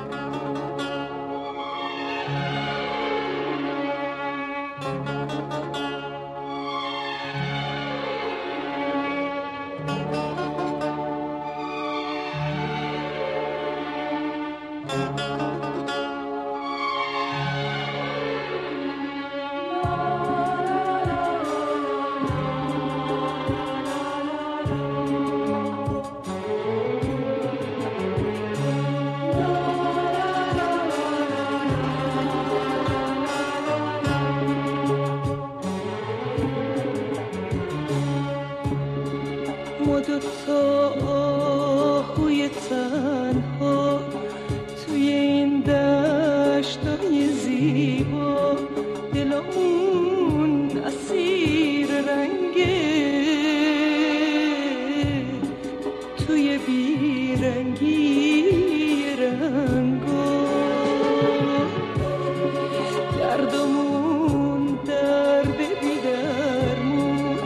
ما دوتا آهوی تنها توی این دشتای زیبا، دلمون اسیر رنگه توی بیرنگی رنگا، دردمون درد بی درمون،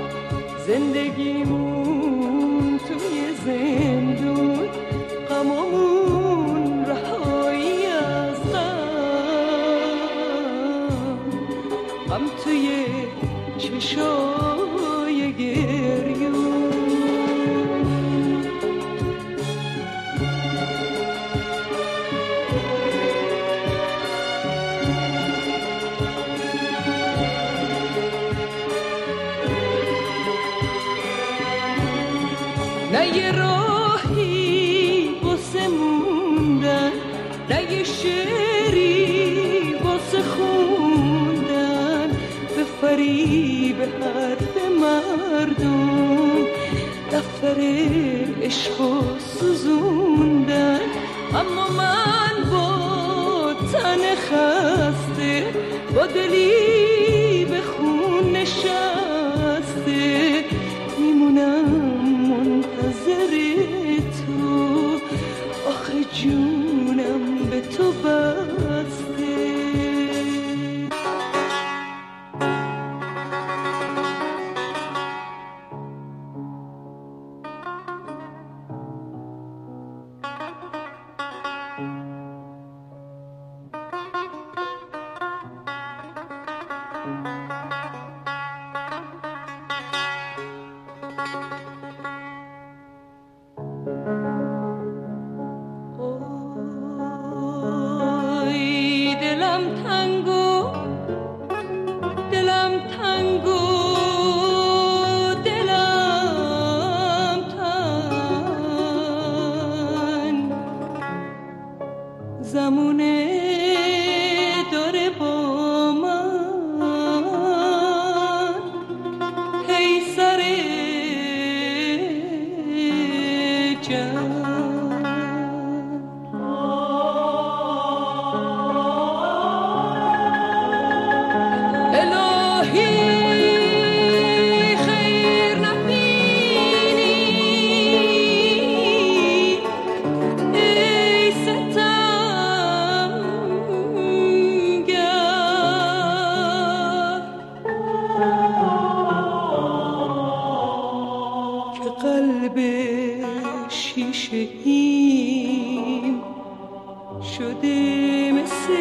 زندگیمون توی زندون، غممون رهایی از غم توی چشای گریون. نه یه راهی واسه موندن، نه یه شعری واسه خوندن، به فریب حرف مردم دفتر عشق سوزوندن. اما من با تن خسته، با دلی به خون نشسته، میمونم منتظر تو، آخه جونم به تو بسته. زمونه داره با من هی سر جان. قلب شیشه ایم شده مثل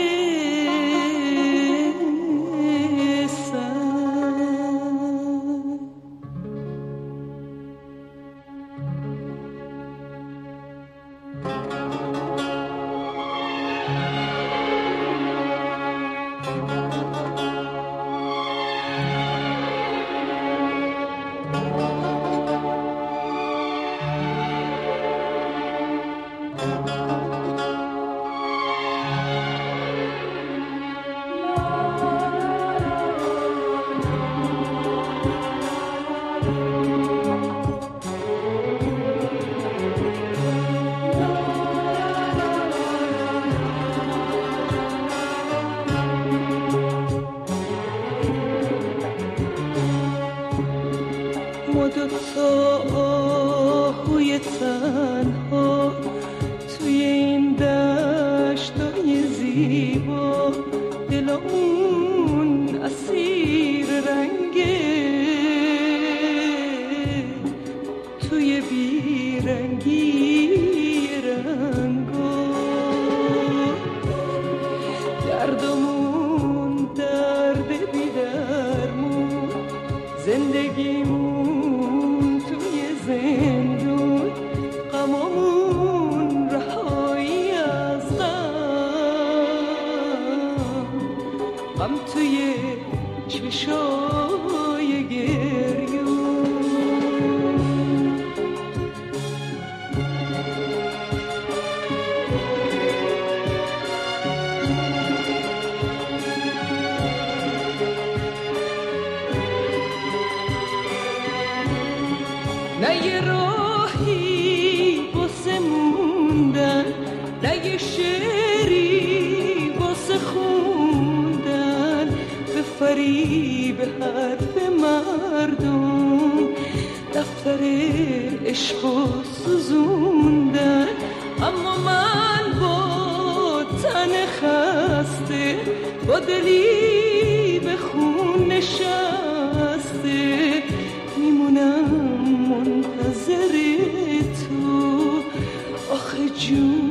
ما دوتا آهوی تنها توی این دشتای زیبا، دلمون اسیر رنگه توی بیرنگی رنگا، نه یه راهی واسه موندن، نه یه شعری واسه خوندن، به فریب حرف مردم دفتر عشق و سوزوندن. اما من با تن خسته، با دلی به خون نشسته، میمونم منتظر تو آخه جون.